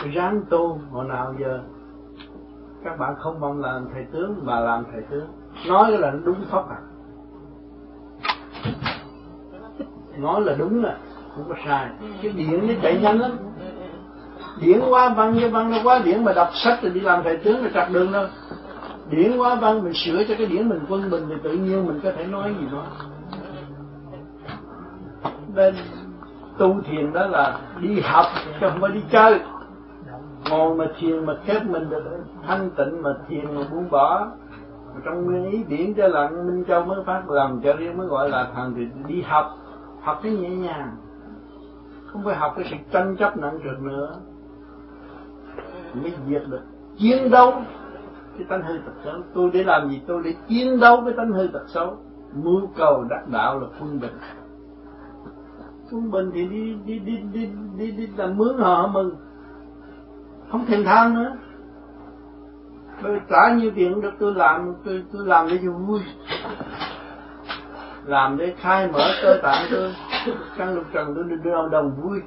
ráng tu. Hồi nào giờ các bạn không mong làm thầy tướng mà làm thầy tướng, nói là đúng pháp à, nói là đúng là không có sai. Cái điện nó chạy nhanh lắm, điển quá văn với văn nó quá điển, mà đọc sách rồi đi làm thầy tướng là trật đường đâu. Điển quá văn mình sửa cho cái điển mình quân bình thì tự nhiên mình có thể nói gì đó. Nên tu thiền đó là đi học chứ không phải đi chơi. Ngồi mà thiền mà khép mình được thanh tịnh mà thiền mà buông bỏ. Mà trong nguyên ý điển cho lặng Minh Châu mới phát làm cho riêng mới gọi là thằng thì đi học. Học cái nhẹ nhàng, không phải học cái sự tranh chấp nặng trược nữa mới diệt được. Chiến đấu cái tánh hư tật xấu. Tôi để làm gì? Tôi để chiến đấu với tánh hư tật xấu. Mưu cầu đắc đạo là quân bình. Quân bình thì đi làm mướn họ mừng, không thèm than nữa. Tôi trả nhiêu tiền được tôi làm để cho vui, làm để khai mở cơ tạng tôi, căn lục trần tôi đưa đồng vui.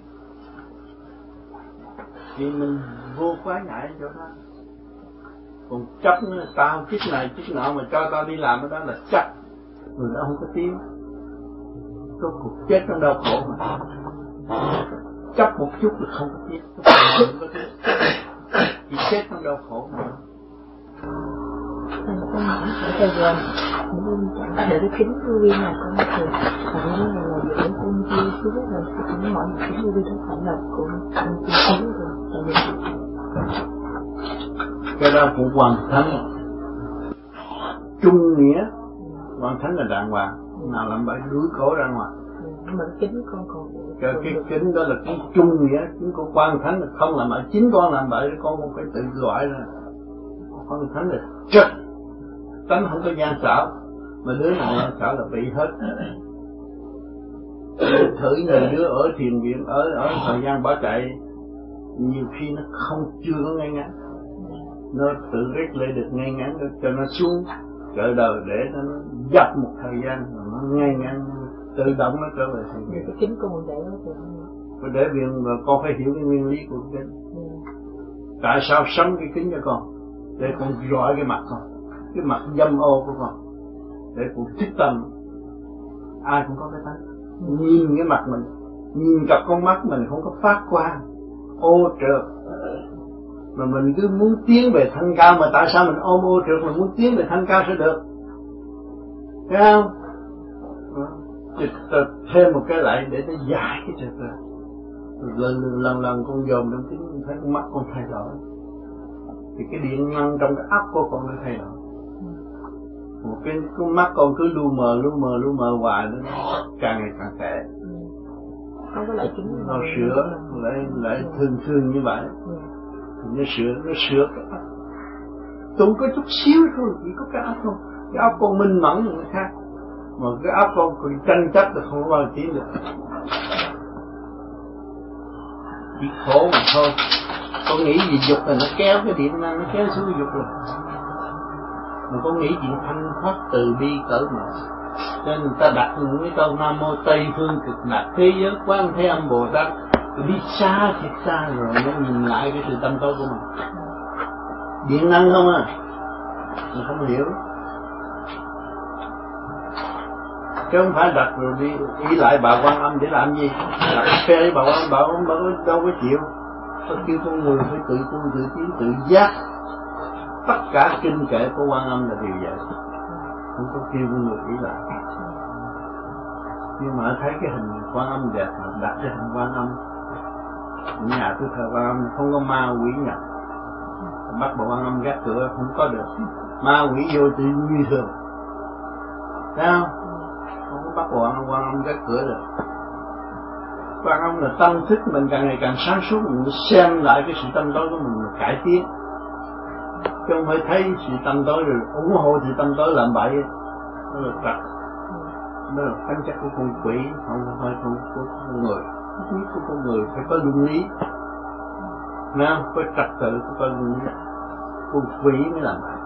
Thì mình vô quái ngại cho đó. Còn chấp nữa, tao chức này chức nọ mà cho tao đi làm ở đó là chấp. Người đó không có tiếng. Có cuộc chết trong đau khổ mà. Chấp một chút là không có tiếng. Không có tiếng. Chỉ chết trong đau khổ mà. Con hỏi thầy rồi, để cái kính vô vi này con thầy, và nó là để con chi chú biết là con hỏi kính vô vi đó phải là của con chi chú rồi. Cái đó cũng hoàn thánh, trung nghĩa, hoàn thánh là đàng hoàng, nào làm bậy đuổi cổ ra ngoài. Mà cái kính con còn cái kính đó là cái trung nghĩa, chính con quan thánh là không làm bậy, chính con làm bậy con không phải tự loại ra. Quan thánh là trật, tánh không có gian xảo, mà đứa nào gian xảo là bị hết. Thử nhiều đứa ở thiền viện, ở thời gian bỏ chạy, nhiều khi nó chưa có ngay ngắn, nó tự rét lại được ngay ngắn cho nó xuống cỡ đời để nó dập một thời gian rồi nó ngay ngắn tự động nó trở về thành cái kính con để đó thì để viện và con phải hiểu cái nguyên lý của cái kính. Tại sao sắm cái kính cho con? Để con rọi cái mặt con, cái mặt dâm ô của con, để con thích tâm. Ai cũng có cái tánh, nhìn cái mặt mình, nhìn cặp con mắt mình không có phát quang ô trượt, mà mình cứ muốn tiến về thanh cao. Mà tại sao mình ôm ô trượt mà muốn tiến về thanh cao sẽ được? Thấy không? Thêm một cái lại để nó giải cái trượt ra. Lần con dòm trong kính thấy con mắt con thay đổi, thì cái điện năng trong cái óc của con nó thay đổi. Một cái mắt con cứ lu mờ hoài, nó càng ngày càng tệ. Không có lại kính nó sửa lại thường như vậy. Nó sửa cái óc. Tôi có chút xíu thôi, chỉ có cái óc thôi. Cái óc con minh mẫn người khác, mà cái óc con còn tranh chấp là không có bao tiến được. Chỉ khổ mà thôi. Con nghĩ gì dục là nó kéo cái điện năng, nó kéo xuống cái dục rồi. Mà con nghĩ chuyện thanh thoát từ bi cỡ mở. Cho nên người ta đặt những cái câu Nam Mô Tây Phương Cực Lạc Thế Giới Quan Thế Âm Bồ Tát, đi xa thiệt xa rồi nó nhìn lại cái sự tâm tối của mình. Điện năng không à, mình không hiểu. Chứ không phải đặt rồi đi ý lại bà Quan Âm để làm gì? Đặt phe với bà Quan Âm đâu có chịu. Có kêu con người phải tự tu tự tiến tự giác. Tất cả kinh kệ của Quan Âm là điều vậy, không có kêu con người ý lại. Nhưng mà thấy cái hình Quan Âm đẹp mà đặt cái hình Quan Âm, nhà tôi thờ Quan Âm không có ma quỷ nhập, bắt bà Quan Âm gác cửa không có được, ma quỷ vô tự như thường, thấy không? Không có bắt Quan Âm gác cửa được. Quan Âm là tâm thức mình càng ngày càng sáng suốt, mình xem lại cái sự tâm tối của mình mà cải tiến, chứ không phải thấy sự tâm tối rồi ủng hộ sự tâm tối làm bậy. Đó là trật, đó là căn chất của con quỷ, không phải của con người. Ý của con người phải có luân lý, nào có trật tự, có luân lý. Con quỷ mới làm bậy.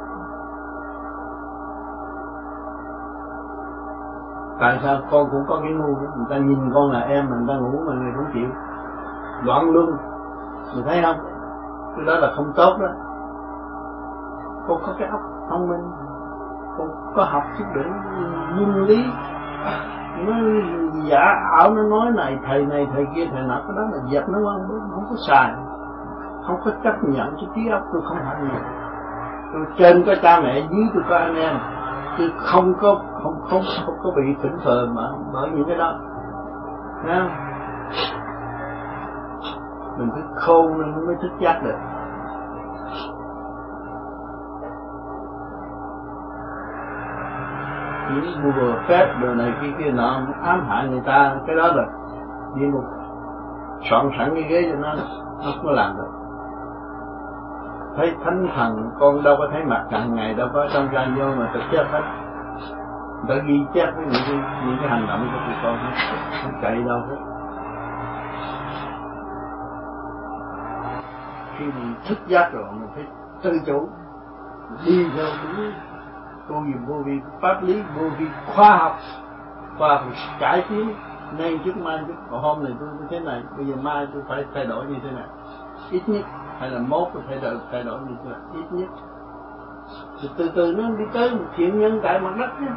Tại sao con cũng có cái ngu đó, người ta nhìn con là em, người ta ngủ mà người không chịu, loạn luân, Mình thấy không? Cái đó là không tốt đó. Cô có cái óc thông minh, cô có học chút đỉnh nguyên lý, nó giả ảo, nó nói này thầy kia thầy nọ, cái đó là dẹp nó không có xài, không có chấp nhận cái trí óc. Tôi không phải người, tôi trên có cha mẹ, dưới tôi có anh em, tôi không có bị phỉnh phờ mà bởi những cái đó. Thấy không? Mình phải khôn nên nó mới thức giác được. Những bùa phép đồ này kia nọ ám hại người ta, cái đó là địa ngục soạn sẵn cái ghế cho nó không có làm được. Thấy thánh thần con đâu có thấy mặt hàng ngày, đâu có trong ra vô mà thực chất hết. Người ta ghi chép với những cái hành động của tụi con hết, không chạy đâu hết. Khi mình thức giác rồi mình phải tự chủ, đi theo đúng tu gì vô vi pháp lý, vô vi khoa học cải tiến, nay trước mai trước. Hôm này tôi như thế này, bây giờ mai tôi phải thay đổi như thế này, ít nhất, hay là mốt tôi phải thay đổi như thế này, ít nhất. Thì từ từ nó đi tới một thiện nhân tại mặt đất nhé.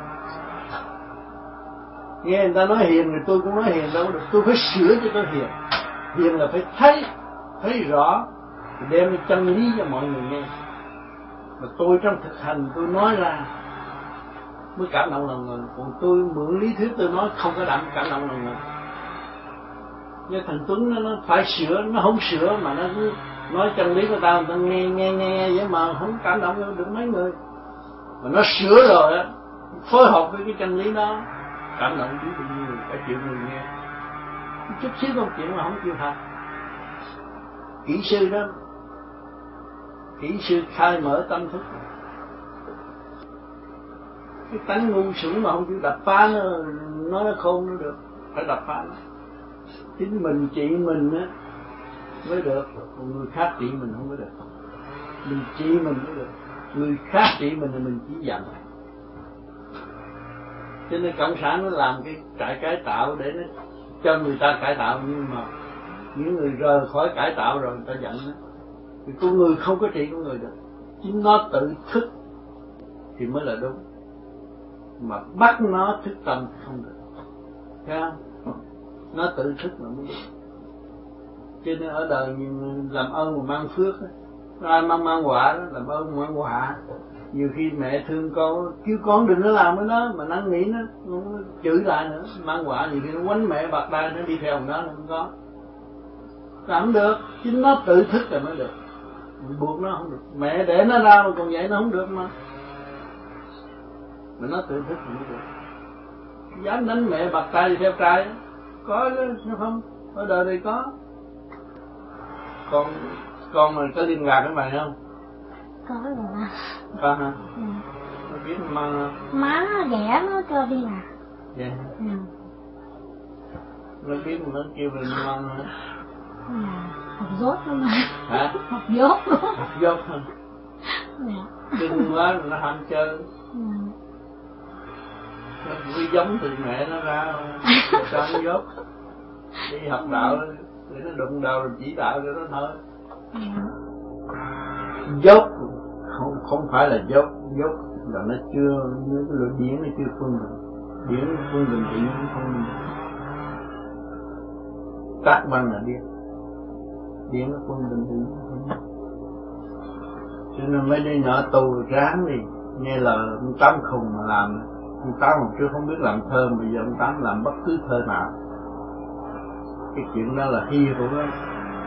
Nghe người ta nói hiền thì tôi cũng nói hiền đâu được, tôi phải sửa cho tôi hiền. Hiền là phải thấy rõ, đem cái chân lý cho mọi người nghe. Mà tôi trong thực hành tôi nói ra mới cảm động lòng người, còn tôi mượn lý thuyết tôi nói không có cảm động lòng người. Như thằng Tuấn nó phải sửa, nó không sửa mà nó cứ nói chân lý của tao, người ta nghe vậy mà không cảm động được mấy người. Mà nó sửa rồi á, phối hợp với cái chân lý đó, cảm động biết bao nhiêu, cả triệu người nghe. Chút xíu công chuyện mà không chịu học. Kỹ sư đó, kỹ sư khai mở tâm thức, cái tánh ngu xuẩn mà không chịu đập phá nó khôn nó được, phải đập phá nó. Chính mình trị mình á mới được, còn người khác trị mình không có được. Mình trị mình mới được, người khác trị mình thì mình chỉ giận. Cho nên cộng sản nó làm cái trại cải tạo để nó cho người ta cải tạo, nhưng mà những người rời khỏi cải tạo rồi người ta giận đó. Thì con người không có trị con người được, chính nó tự thức thì mới là đúng, mà bắt nó thức tâm không được. Thấy không? Nó tự thức mà mới đúng. Cho nên ở đời mình làm ơn mà mang phước đó. Ai mang quả đó, làm ơn mang quả. Nhiều khi mẹ thương con, kêu con đừng có làm cái đó, mà năn nỉ nó chửi lại nữa, mang quả. Nhiều khi nó quánh mẹ bạc tay, nó đi theo nó không có. Làm được, chính nó tự thức rồi mới được. Mình buộc nó không được, mẹ để nó ra mà còn vậy nó không được mà nó tự thức thì mới được. Dám đánh mẹ bạc tay đi theo trai có chứ không? Ở đời đây có. Con mà có liên lạc với mày không? Có rồi mà. Có hả? Ừ. Nó biết mang má ghẻ nó cho đi à? Dạ. Ừ. Nó biết nó kêu mình mang hả? Ừ. Học dốt luôn mà. Hả? Học dốt luôn. Học dốt hả? Dạ. Đừng quá nó ham chơi. Ừ. Nó cũng giống từ mẹ nó ra sao nó dốt. Đi học đạo để nó đụng đầu rồi chỉ đạo cho nó thôi. Ừ. Dốt không phải là dốt là nó chưa, những cái loại điển nó chưa phân định thì nó không tác văn là điển nó phân định thì nó không. Cho nên mấy đứa nhỏ tù ráng đi, nghe là ông Tám khùng mà làm. Ông Tám hồi trước không biết làm thơ, bây giờ ông Tám làm bất cứ thơ nào. Cái chuyện đó là hy hữu lắm.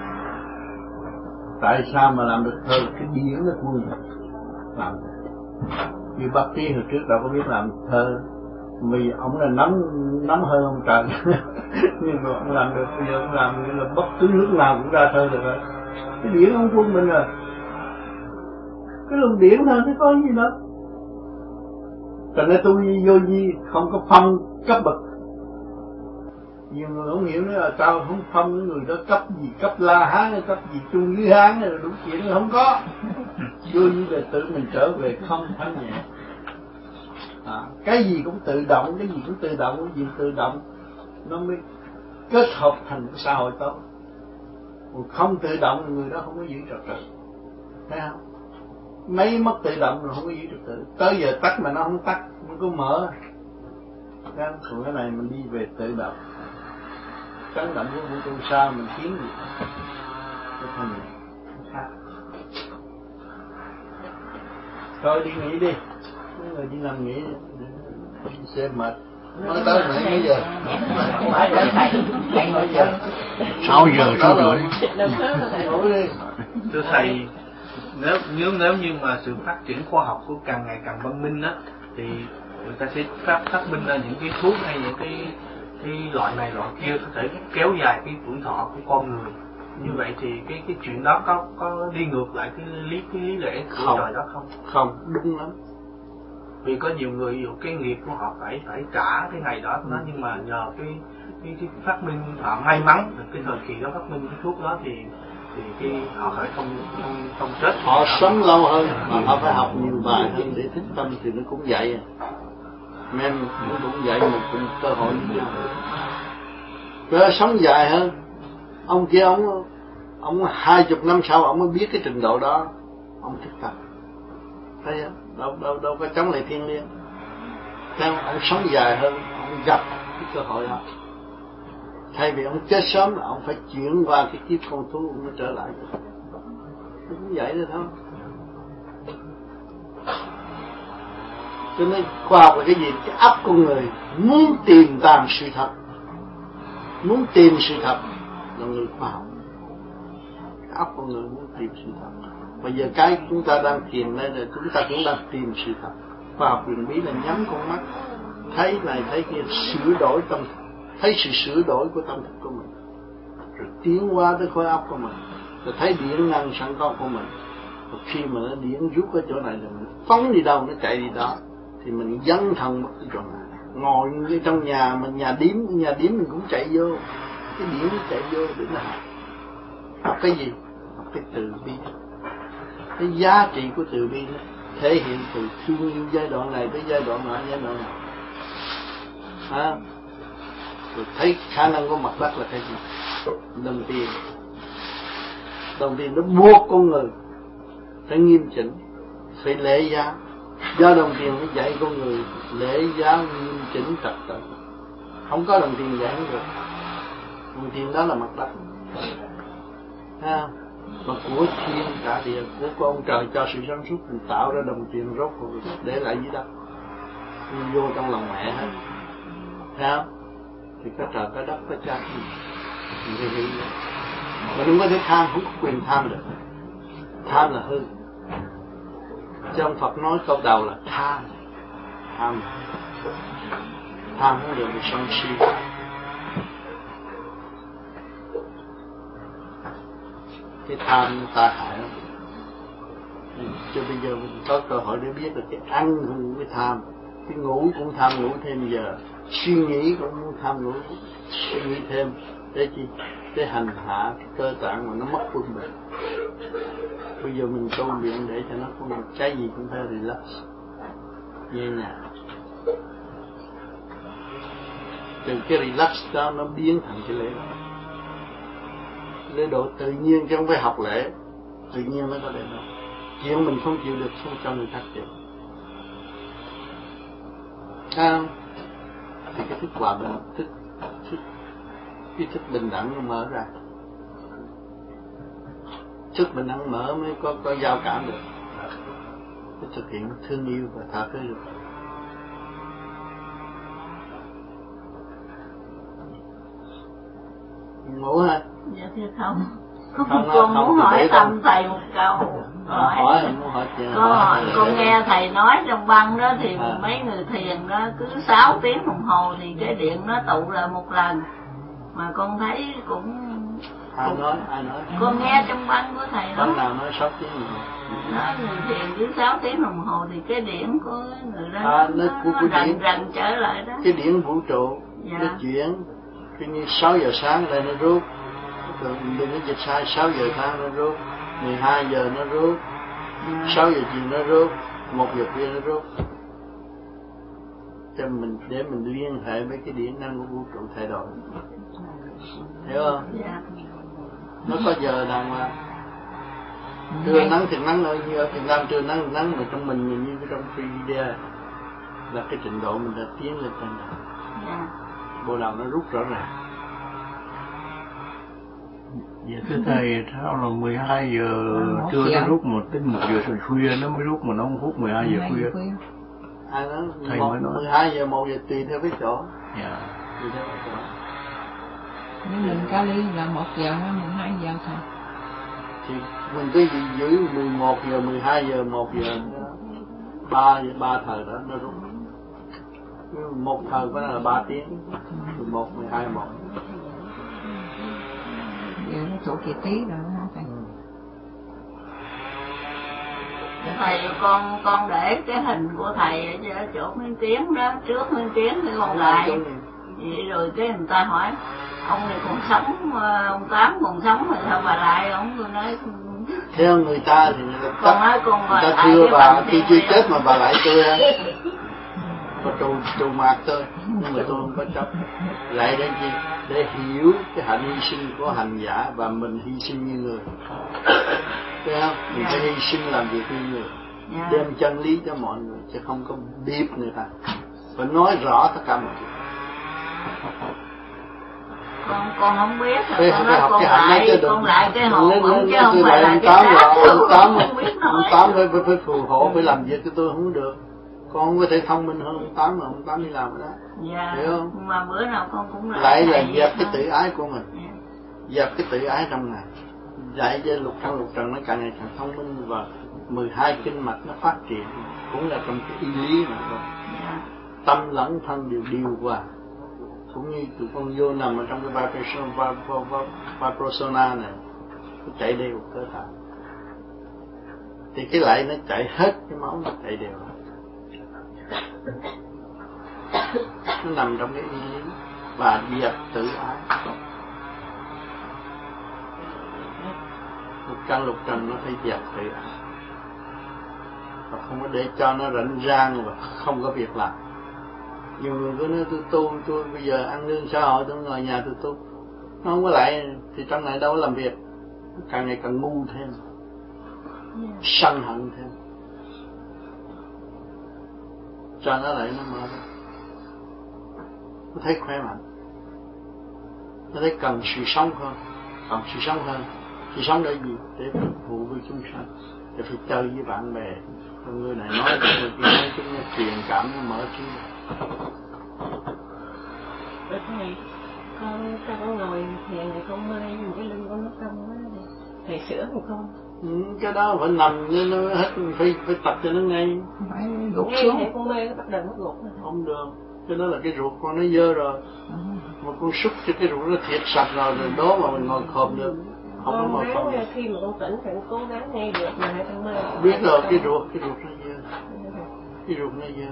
Tại sao mà làm được thơ? Cái điển nó vui làm được. Như bác Trí hồi trước đâu có biết làm thơ, vì ông là nắm hơn ông trời. Nhưng mà ông làm được, bây giờ ông làm như là bất cứ lúc nào cũng ra thơ được rồi. Cái điển ông quân mình rồi, cái luồng điển thôi chứ có gì đâu. Thành ra tôi vô vi không có phân cấp bậc. Nhiều người không hiểu nữa là sao không phân cái người đó cấp gì, cấp La Hán, cấp gì Trung Lý Hán rồi đủ chuyện không có. Vô vi là tự mình trở về không thanh nhẹ. Cái gì cũng tự động, cái gì cũng tự động, cái gì tự động nó mới kết hợp thành cái xã hội tốt. Còn không tự động người đó không có giữ trật tự, thấy không? Máy mất tự động rồi không có giữ trật tự, tới giờ tắt mà nó không tắt, nó cứ mở. Còn cái này mình đi về tự động, chấn động của vũ trụ sao mình khiến gì cái thân này khác. Thôi đi nghỉ đi, mấy người đi nằm nghỉ, đi xem mệt. Nói tới nãy mấy giờ? 6 giờ 6 rưỡi. Ngủ đi. Thưa thầy, nếu như mà sự phát triển khoa học của càng ngày càng văn minh á, thì người ta sẽ phát minh ra những cái thuốc hay những cái loại này loại kia có thể kéo dài cái tuổi thọ của con người. Như vậy thì cái chuyện đó có đi ngược lại cái lý lẽ của trời đó không? Không, đúng lắm. Vì có nhiều người cái nghiệp của họ phải trả cái ngày đó nó, nhưng mà nhờ cái phát minh họ may mắn được cái thời kỳ đó phát minh cái thuốc đó thì họ phải không chết. Họ sống lâu hơn mà họ phải học nhiều bài hơn để thích tâm thì nó cũng vậy. Men nó cũng vậy, một cơ hội như thế. Sống dài hơn. Ông kia ông 20 năm sau ông mới biết cái trình độ đó, ông thích tâm. Thấy không? Đâu có chống lại thiên liêng. Thấy không? Ông sống dài hơn, ông gặp cái cơ hội đó. Thay vì ông chết sớm, ông phải chuyển qua cái kiếp con thú, ông mới trở lại. Cũng vậy thôi thôi. Cho nên khoa học là cái gì? Cái óc con người muốn tìm tòi sự thật, muốn tìm sự thật là người khoa học. Cái óc con người muốn tìm sự thật. Bây giờ cái chúng ta đang tìm đây là chúng ta cũng đang tìm sự thật. Khoa học huyền bí là nhắm con mắt, thấy này thấy kia, sửa đổi tâm thức, thấy sự sửa đổi của tâm thức của mình, rồi tiến qua tới khối óc của mình, rồi thấy điện năng sẵn có của mình. Và khi mà nó điện rút ở chỗ này là mình phóng đi đâu nó chạy đi đó, thì mình dấn thân mất cái chỗ này. Ngồi như trong nhà mình nhà điếm mình cũng chạy vô, cái điện nó chạy vô để nó học cái gì? Học cái từ bi. Cái giá trị của từ bi nó thể hiện từ thương yêu giai đoạn này tới giai đoạn nọ, giai đoạn nào. Rồi thấy khả năng của mặt đất là cái gì? Đồng tiền nó buộc con người phải nghiêm chỉnh, phải lễ giáo. Do đồng tiền nó dạy con người lễ giáo nghiêm chỉnh trật tự. Không có đồng tiền dạy không được. Đồng tiền đó là mặt đất. Mà của thiên cả địa, của ông trời cho sự sáng suốt, mình tạo ra đồng tiền rốt cuộc để lại dưới đất, vô trong lòng mẹ hết. Thấy không? Thì có trời có đất có cha mình hiểu. Mà đừng có thể tham, không có quyền tham được. Tham là hư. Chứ ông Phật nói câu đầu là tham không được bị sân si. Cái tham ta hại lắm. Cho bây giờ mình có cơ hội để biết là cái ăn cũng cái tham, cái ngủ cũng tham ngủ thêm giờ, suy nghĩ cũng muốn tham ngủ, suy nghĩ thêm để chi? Để hành hạ cái cơ tạng mà nó mất quân bình. Bây giờ mình tu luyện để cho nó không cái gì cũng phải relax, nhẹ nhàng. Từ cái relax đó nó biến thành cái lễ độ tự nhiên chứ không phải học lễ, tự nhiên nó có lễ độ. Chuyện mình không chịu được không cho người khác chịu. Thì cái thức hòa bình, cái thức bình đẳng nó mở ra. Thức bình đẳng mở mới có giao cảm được. Cái thực hiện thương yêu và tha thứ được. Ngủ hả? Dạ thưa không. Con muốn hỏi tâm thầy một câu. Con nghe thầy nói trong băng đó thì mấy người thiền đó cứ 6 tiếng đồng hồ thì cái điện nó tụ lại một lần. Mà con thấy cũng ai nói? Con nghe trong băng của thầy đó. Băng nào nói 6 tiếng đồng hồ? Nói người thiền cứ 6 tiếng đồng hồ thì cái điện của người đó nó rần trở lại đó. Cái điện vũ trụ nó chuyển. Khi như 6 giờ sáng lên nó rút, đừng có dịch sai, 6 giờ sáng nó rút, 12 giờ nó rút, 6 giờ chiều nó rút, 1 giờ khuya nó rút. Cho mình để mình liên hệ với cái điện năng của vũ trụ thay đổi, hiểu không? Dạ. Nó có giờ nào mà trưa nắng thì nắng ở Việt Nam, trưa nắng thì nắng, mà trong mình như trong Free là cái trình độ mình đã tiến lên trên này. Bộ đầu nó rút rõ ràng. Dạ thưa thầy, sao là 12 giờ trưa nó rút đến 1 giờ khuya nó mới rút, mà nó không rút 12 giờ khuya. Ai nói 12 giờ 1 giờ tùy theo cái chỗ. Dạ. Tùy theo cái chỗ. Nếu mình Cali là 1 giờ hay 12 giờ thôi. Thì mình cứ giữ 11 giờ, 12 giờ, 1 giờ, 3 thời đó nó rút. Một thời có là 3 tiếng, 11, 12, 1. Giờ nó chỗ kỳ tí rồi hả thầy? Thầy con để cái hình của thầy ở chỗ Nguyên Tiến đó, trước Nguyên Tiến thì còn lại. Vậy rồi cái người ta hỏi ông này còn sống, ông Tám còn sống rồi sao bà lại, ông vừa nói theo người ta thì người ta thưa bà khi chưa chết mà bà lại tôi có trù mạc thôi, nhưng mà tôi không có chấp. Lại để chi? Để hiểu cái hạnh hy sinh của hành giả và mình hy sinh như người. Thấy không? Mình phải hy sinh làm việc như người, đem chân lý cho mọi người, chứ không có biếp người ta. Phải nói rõ tất cả mọi chuyện. Con không biết, con nói con lại cái hồn ông chứ không phải là cái ông Tám phải phù hộ, phải làm việc cho tôi không được. Con không có thể thông minh hơn ông Tám mà ông Tám đi làm rồi đó. Dạ, hiểu không? mà bữa nào con cũng lại là dẹp cái tự ái của mình, dẹp cái tự ái trong này, dạy cho lục trần nó càng ngày càng thông minh, và 12 kinh mạch nó phát triển, cũng là trong cái y lý mà thôi. Tâm lẫn thân đều điều hòa, cũng như tụi con vô nằm ở trong cái vipassana này, nó chạy đều cơ thể, thì cái lại nó chạy hết cái máu, nó chạy đều, nó nằm trong cái y lý và dẹp tự ái. Lục trần nó phải dẹp tự ái, và không có để cho nó rảnh rang và không có việc làm. Nhiều người cứ nói tôi bây giờ ăn lương xã hội, tôi ngồi nhà tôi tu, nó không có lại thì trong này đâu có làm việc, càng ngày càng ngu thêm, sân hận thêm, cho nó lại nó mở ra. Nó thấy khỏe mạnh, nó thấy cần sự sống hơn, sự sống để gì? Để phục vụ với chúng sanh, để phải chơi với bạn bè. Người này nói cho người kia nói, chúng nó truyền cảm, nó mở trí. Thầy, con ngồi thiền này con mê, nhưng cái lưng con nó cong quá, thầy sửa không con? Cái đó phải nằm cho nó hết, phải tập cho nó ngay. Phải gục xuống. Thầy con mê bắt đầu nó gục. Không được, cái đó là cái ruột con nó dơ rồi. Mà con xúc cho cái ruột nó thiệt sạch rồi đó mà mình ngồi khom được. Không có ngồi khom được. Khi mà con tỉnh thì con cố gắng ngay được mà hai con mê. Biết rồi, cái ruột nó dơ. Cái ruột nó dơ.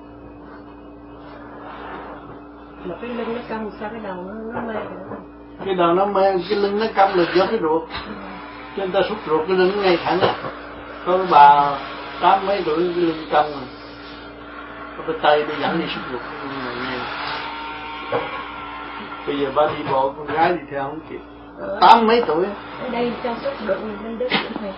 Mà cái lưng nó cong sao cái đầu nó mê rồi. Cái đầu nó mê, cái lưng nó cong là do cái ruột. Chứ người ta xúc ruột cái lưng nó ngay thẳng. Có bà 80 mấy tuổi cái lưng cong rồi. Có cái tay nó dẫn đi xúc ruột cái lưng này ngay. Bây giờ bà đi bộ, con gái đi theo không kịp. 80 mấy tuổi. Ở đây cho xúc đựng lên đứt thầy.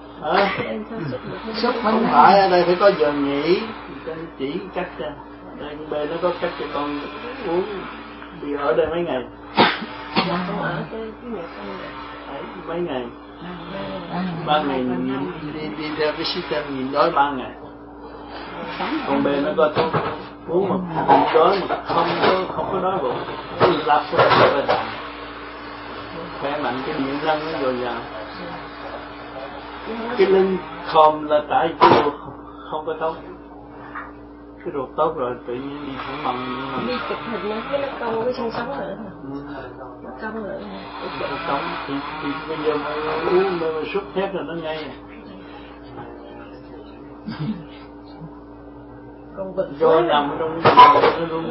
Xúc không phải, ở đây phải có giờ nghỉ, chỉ cách cho. Đây bên nó có cách cho con uống, đi ở đây mấy ngày. Dạ con ở cái nhà con này. Mấy ngày. 3 ngày đi theo cái system nhìn đói 3 ngày. Còn bên nó có thuốc uống mà không đói mà không có đói bụng, cứ lắp cái đạn, khỏe mạnh, cái miệng răng nó dồi dào. Cái lưng khom là tại cái ruột không có tốt. Cái ruột tốt rồi tự nhiên đi thẳng bằng đi chụp hình nó cái nó cong cái xương sống nữa. Nó cong nữa. Nó cong thì bây giờ mà uống mà xuất hết rồi nó ngay. Con vật do nằm trong nó luôn.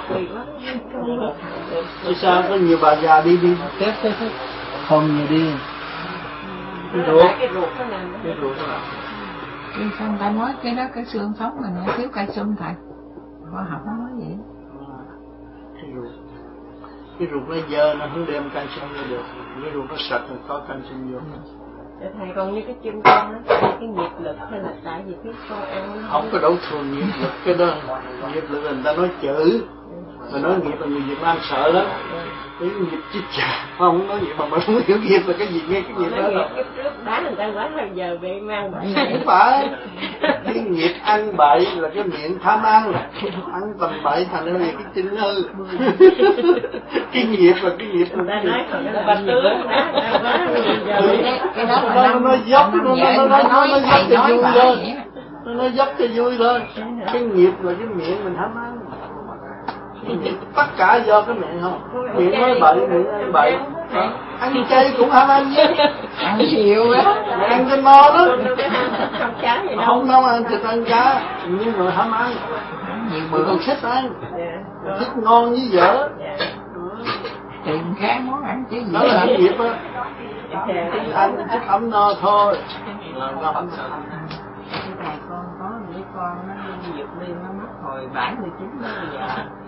Tại sao có nhiều bà già đi test không nhiều đi. Cái ruột nó nằm. Cái xong ta nói cái đó cái xương sống mà nó thiếu calcium thầy. Khoa học nó nói vậy. cái ruột nó dơ nó không đem canxi vô được, cái ruột nó sạch thì có canxi vô. Thầy còn như cái chân con đó, cái nghiệp lực hay là tại vì cái con ăn không có đấu thường nghiệp lực, cái đó nghiệp lực là người ta nói chữ, mà nói nghiệp là người Việt Nam sợ lắm. Cái nghiệp chích chà, không nói nghiệp mà không hiểu nghiệp là cái gì, nghe cái nghiệp đó đâu. Cái trước đá người ta quá thời giờ bị mang bậy. Không phải, cái nghiệp ăn bậy là cái miệng tham ăn tầm bậy thành ra cái chân hư. Cái nghiệp là cái nghiệp người ta nói bà tướng đá người ta quá cái đó nó dốc cho vui thôi, nó dốc cho vui thôi. Cái nghiệp là cái miệng mình tham ăn. Tất cả do cái miệng không, miệng nói bậy, miệng ăn bậy, ăn chay cũng ham ăn chứ, ăn nhiều đó, ăn cho no đó, không nấu ăn thịt ăn cá, nhưng mà ham ăn, nhiều còn thích ăn, thích ngon với dở, tìm khác món ăn chứ gì đó là hạnh nghiệp á, ăn thích ấm no thôi, là nó không. Thầy con có đứa con nó vượt biên nó mất hồi 79 đó bây giờ.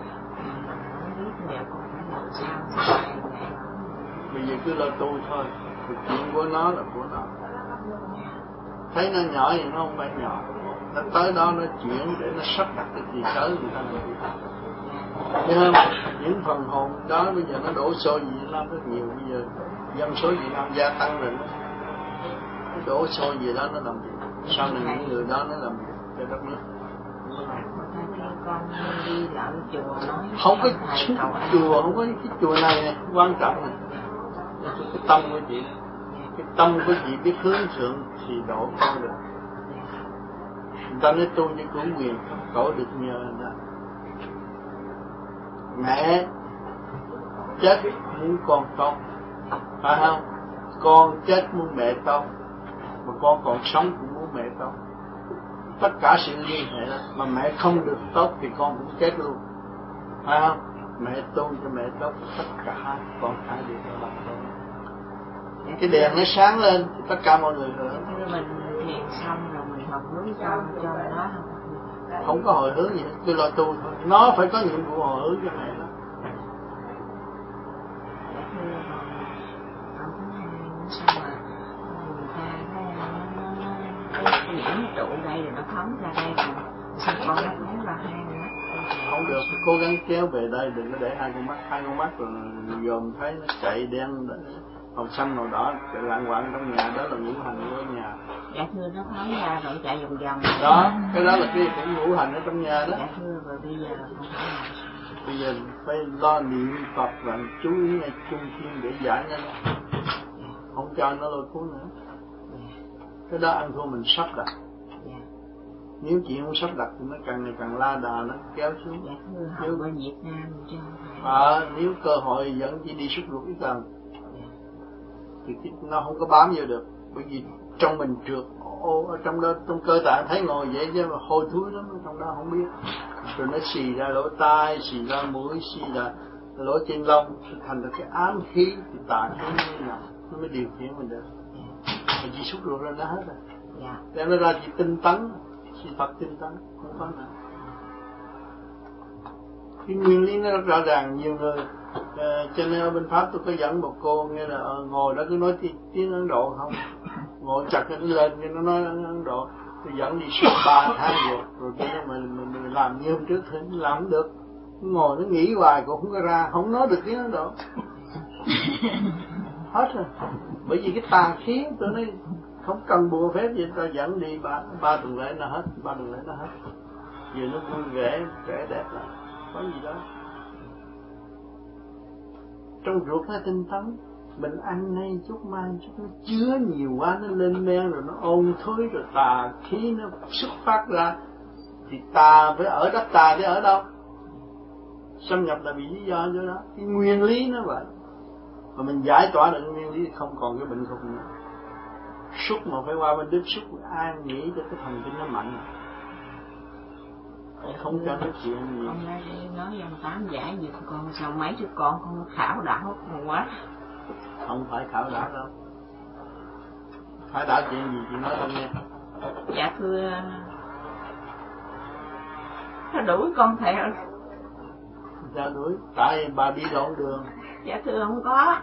Bây giờ cứ lo tu thôi, chuyện của nó là của nó. Thấy nó nhỏ thì nó không phải nhỏ, nó tới đó nó chuyển để nó sắp đặt cái gì tới người ta làm. Thấy không? Những phần hồn đó bây giờ nó đổ xô Việt Nam rất nhiều, bây giờ dân số Việt Nam gia tăng rồi, nó đổ xô gì đó nó làm việc. Sau này những người đó nó làm việc cho đất nước. Con đi lại chùa nói không có chùa, không có cái chùa này quan trọng này. Cái tâm của chị, cái tâm của chị biết hướng thượng thì độ con được. Người ta nói tu như cửu quyền, cổ được nhờ người ta. Mẹ chết muốn con tốt, phải không? Con chết muốn mẹ tốt, mà con còn sống cũng muốn mẹ tốt. Tất cả sự liên hệ đó, mà mẹ không được tốt thì con cũng chết luôn, phải không? Mẹ tu cho mẹ tốt, tất cả con phải được làm tốt. Cái đèn nó sáng lên thì tất cả mọi người hưởng. Mình thiền xong rồi mình học hướng cho nó không có hồi hướng gì hết, cứ lo tu thôi. Nó phải có nhiệm vụ hồi hướng cho mẹ đó. Xong rồi người ta cái nhãn trụ đây rồi nó phóng ra đây rồi sao con nó phóng ra hai mắt không được, cố gắng kéo về đây, đừng có để hai con mắt rồi dòm thấy nó chạy đen màu xanh màu đỏ lạng quạng trong nhà, đó là ngũ hành của nhà. Dạ thưa, nó phóng ra rồi chạy vòng vòng đó, cái đó là cái ngũ hành ở trong nhà đó. Dạ thưa, rồi bây giờ không phải là bây giờ phải lo niệm Phật và chú ý ngay chung thiên để giải nó, không cho nó lôi cuốn nữa. Cái đó ăn thua mình sắp đặt. Nếu chị không sắp đặt thì nó càng ngày càng la đà, nó kéo xuống. Dạ thưa, học bên Việt Nam cho nếu cơ hội dẫn chị đi xuất ruột ít lần thì nó không có bám vô được, bởi vì trong mình trượt ở trong đó, trong cơ tạng thấy ngồi vậy chứ mà hôi thối lắm, trong đó không biết, rồi nó xì ra lỗ tai, xì ra mũi, xì ra lỗ chân lông, thành ra cái ám khí thì tà khí như nào nó mới điều khiển mình được. Mà chị xuất ruột ra nó hết rồi. Đem nó ra chị tinh tấn, chị Phật tinh tấn, không có nữa. Cái nguyên lý nó rất rõ ràng. Nhiều người cho nên ở bên Pháp tôi có dẫn một cô nghe là ngồi đó cứ nói tiếng Ấn Độ không, ngồi chặt nó lên cho nó nói Ấn Độ. Tôi dẫn đi suốt 3 tháng rồi cho nên mình làm như hôm trước thì làm không được, ngồi nó nghĩ hoài cũng không có ra, không nói được tiếng Ấn Độ hết rồi. Bởi vì cái tà khí tôi nói không cần bùa phép gì, ta dẫn đi ba tuần lễ nó hết, 3 tuần lễ nó hết. Giờ nó vui vẻ trẻ đẹp là có gì đó. Trong ruột nó tinh tấn, mình ăn nay chút mai chút, nó chứa nhiều quá nó lên men rồi nó ôn thối rồi tà khí nó xuất phát ra, thì tà phải ở đất tà chứ ở đâu? Xâm nhập là vì lý do cho đó. Cái nguyên lý nó vậy. Mà mình giải tỏa được nguyên lý thì không còn cái bệnh khùng nữa. Xúc mà phải qua bên Đức, xúc an nghĩ cho cái thần kinh nó mạnh, không cho nói chuyện gì. Con nói dòng 8 giải gì con sao mấy đứa con khảo đảo quá. Không phải khảo đảo đâu. Khảo đảo chuyện gì chị nói tao nghe. Dạ thưa, nó đuổi con theo. sao đuổi? Tại bà đi đoạn đường. Dạ thưa không có.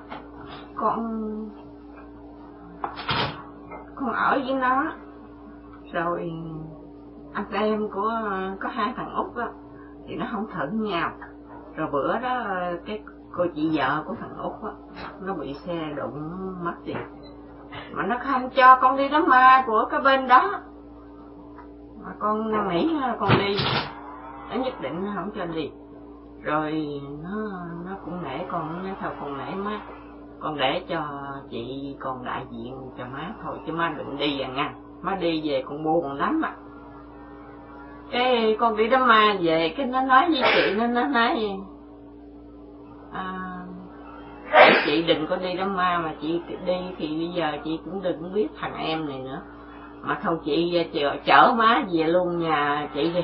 Con ở với nó. Rồi anh em của có hai thằng út á thì nó không thuận nhau. Rồi bữa đó cái cô chị vợ của thằng út á nó bị xe đụng mất tiền. Mà nó không cho con đi đám ma của cái bên đó. Mà con năn nỉ con đi. Nó nhất định nó không cho đi. Rồi nó cũng nể con, nó thôi con nể má. Con để cho chị còn đại diện cho má thôi chứ má đừng đi à nha. Má đi về con buồn lắm á. Cái con đi đám ma về cái nó nói với chị nó nói chị đừng có đi đám ma mà chị đi thì bây giờ chị cũng đừng biết thằng em này nữa. Mà thôi chị chở má về luôn nhà chị đi.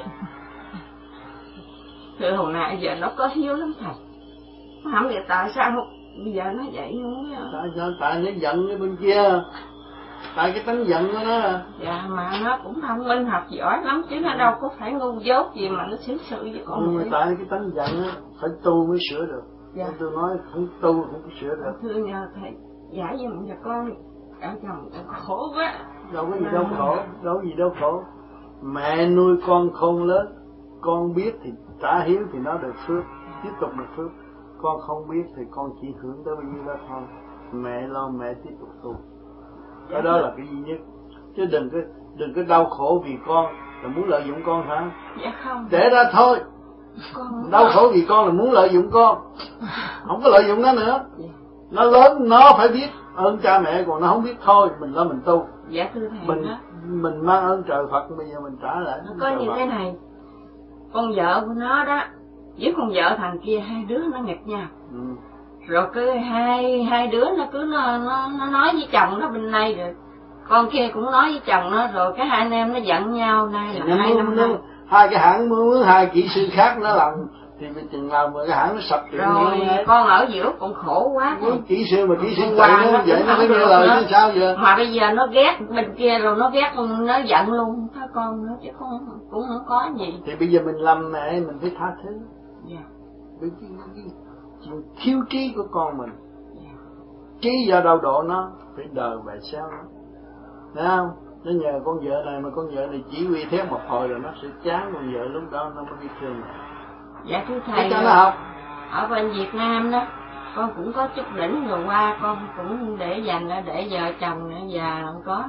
Thưa hồi nãy giờ nó có hiếu lắm thầy. Không biết tại sao bây giờ nó vậy luôn á. Tại sao? Tại nó giận cái bên kia. Tại cái tánh giận của nó. Dạ mà nó cũng thông minh học giỏi lắm chứ nó đâu có phải ngu dốt gì mà nó xử sự với con. Tại cái tánh giận á phải tu mới sửa được. Dạ. Tôi nói không tu không có sửa được. Thưa nhờ thầy giải giùm cho con. Ở chồng con khổ quá. Đâu có gì đâu khổ. Đâu có gì đâu khổ. Mẹ nuôi con khôn lớn. Con biết thì trả hiếu thì nó được phước. Tiếp tục được phước. Con không biết thì con chỉ hưởng tới bao nhiêu đó thôi. Mẹ lo mẹ tiếp tục tu. Cái đó là cái duy nhất. Chứ đừng có đau khổ vì con là muốn lợi dụng con hả? Dạ không. Để ra thôi. Đau khổ vì con là muốn lợi dụng con. Không có lợi dụng nó nữa. Nó lớn nó phải biết ơn cha mẹ, còn nó không biết thôi mình lo mình tu. Dạ thưa thầy mình mang ơn trời Phật bây giờ mình trả lại. Nó có như thế này. Con vợ của nó đó với con vợ thằng kia hai đứa nó nghịch nhau. Rồi cứ hai đứa nó cứ nó nói với chồng nó bên này rồi con kia cũng nói với chồng nó, rồi cái hai anh em nó giận nhau. Nay là 2 năm nay hai cái hãng mướn hai kỹ sư khác nó làm thì mình chừng nào mà cái hãng nó sập chuyện rồi con ở giữa con khổ quá. Kỹ sư mà kỹ sư chạy nó vậy nó mới nghe lời chứ sao giờ. Mà bây giờ nó ghét bên kia rồi nó ghét nó giận luôn thôi con nữa chứ con cũng không có gì. Thì bây giờ mình làm mẹ mình phải tha thứ. Dạ. Bởi chuyện thiếu trí của con mình. Trí do đâu độ nó phải đời về sau nó. Thấy không? Nó nhờ con vợ này mà con vợ này chỉ huy thét một hồi rồi nó sẽ chán con vợ, lúc đó nó mới biết thương. Dạ thưa thầy, cho nó học. Ở bên Việt Nam đó con cũng có chút đỉnh rồi qua con cũng để dành ra để vợ chồng nữa già không có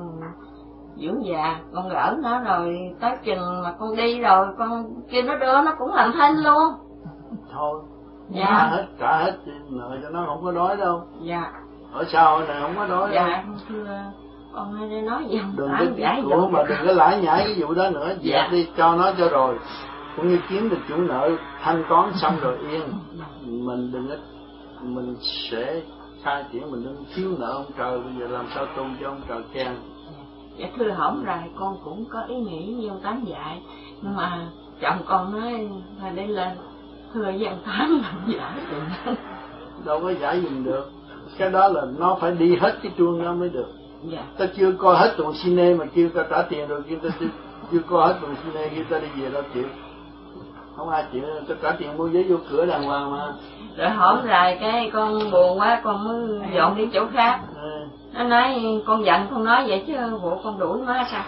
dưỡng già, con gỡ nó rồi tới chừng mà con đi rồi con kêu nó đưa nó cũng làm thinh luôn. Thôi dạ. trả hết nợ cho nó không có đói đâu. Dạ. Ở sau này không có đói dạ, đâu. Thưa con hay nói gì không? Đừng có giải của mà đừng có lãi nhãi cái vụ đó nữa, dẹp dạ. Đi cho nó cho rồi. Cũng như kiếm được chủ nợ thanh toán xong rồi yên. Mình đừng có mình sẽ khai triển, mình đừng thiếu nợ ông trời, bây giờ làm sao tu cho ông trời khen. Dạ thưa hổng rồi con cũng có ý nghĩ như ông Tám dạy, nhưng mà chồng con nói là đi lên thưa với ông Tám làm giải được. Đâu có giải gì được, cái đó là nó phải đi hết cái chuông đó mới được. Dạ. Ta chưa coi hết tuần cine mà kêu ta trả tiền rồi, kêu ta chưa coi hết tuần cine kêu ta đi về đâu chịu. Không ai chịu, ta trả tiền mua giấy vô cửa đàng hoàng mà. Rồi hổm rồi cái con buồn quá con mới dọn đi chỗ khác. Nó nói con giận con nói vậy chứ bộ con đuổi má sao?